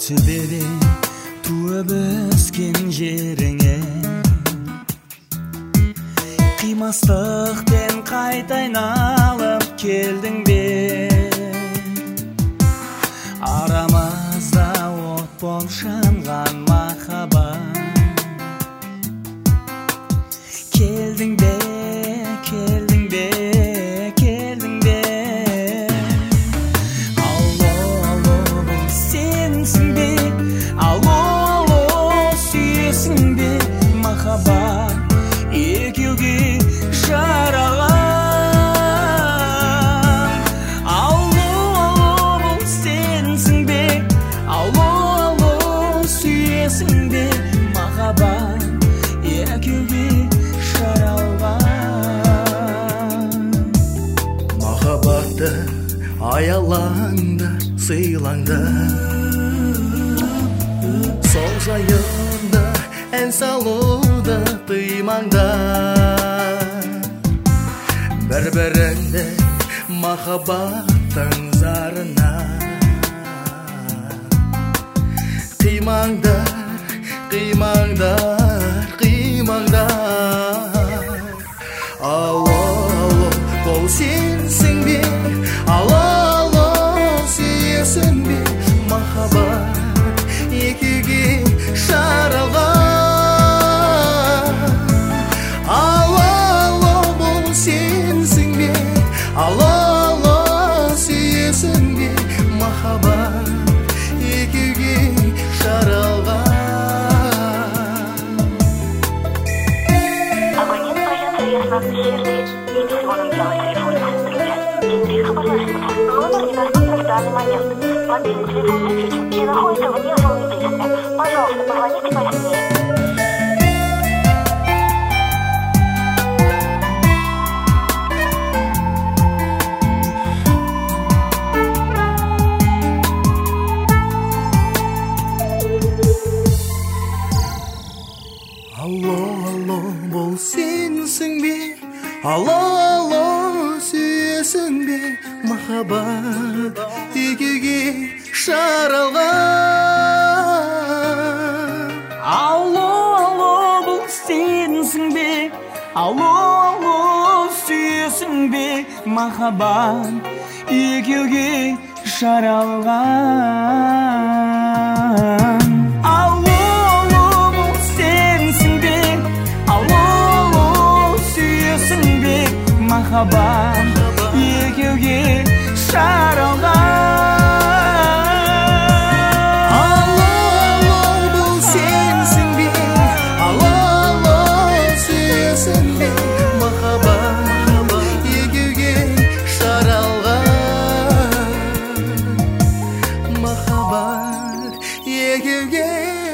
Сүбеде туып өскен жеріңе қимастықпен қайта айналып келдің бе? Арамызда от болып жанған махаббат. Келдің бе, келдің бе, келдің бе? Алло, алло, бұл сенсің бе? Алло, алло, сүйесің бе? Махаббат екеуге жаралған. Алло, алло, бұл сенсің бе? Алло, алло, сүйесің бе? Махаббат екеуге жаралған. Махаббатты аялаңдар, сыйлаңдар, сол жайында ән салуды тыймаңдар. Бір-біріңді махаббаттың зарына қимаңдар, қимаңдар, қимаңдар. Алло, алло, бұл сенсің бе? Алло, алло, сүйесің бе? Махаббат екеуге жаралған. Алло, алло, бұл сенсің бе? Алло, алло, сүйесің бе? Махаббат екеуге жаралған. Абонент байланысы ясынан жерде немесе оның ұялы телефоны түсіндірілген. Кейінірек хабарласыңыздар. Номер недоступен в данный момент. Мобильный телефон выключен или находится вне зоны действия. Пожалуйста, позвоните позднее. Алло, алло, бұл сенсің бе? Алло, алло, сүйесің бе? Махаббат екеуге жаралған. Алло, алло, бұл сенсің бе? Алло, алло, сүйесің бе? Махаббат екеуге жаралған. Алло, алло, бұл сенсің бе? Алло, алло, сүйесің бе? Махаббат екеуге жаралған. Алло, алло, бұл сенсің бе? Алло, алло, сүйесің бе? Махаббат екеуге жаралған. Махаббат екеуге